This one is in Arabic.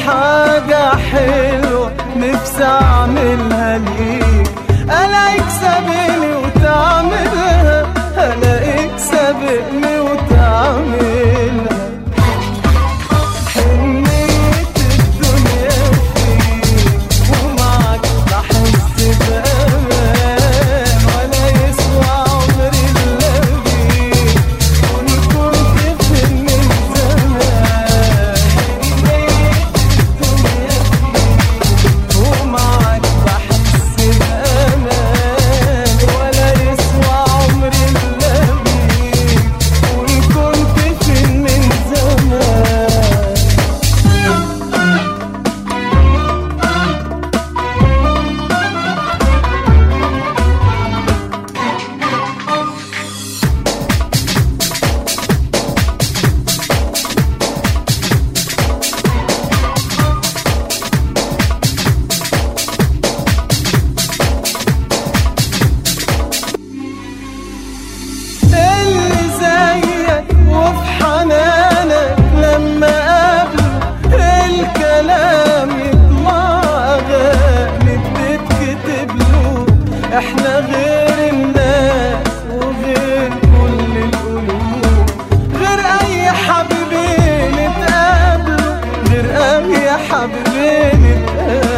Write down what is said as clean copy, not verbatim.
حاجة حلوة نفسي أعملها ليك، ألاقيك سابقني وتعملها، ألاقيك سابقني وتعملها. حنيت الدنيا فيك ومعك بحس بأمان، ولا يسوى عمري إلا بيك، وكنت فين من زمان. حنيت الدنيا فيك ومعك بحس بأمان، ولا يسوى عمري إلا بيك، وكنت فين من زمان. اللي زيك وفي حنانك لما قابله الكلام يطلع أغاني بتتكتب له. احنا غير الناس وغير كل القلوب، غير أي حبيبين اتقابلوا، غير أي حبيبين اتقابلوا.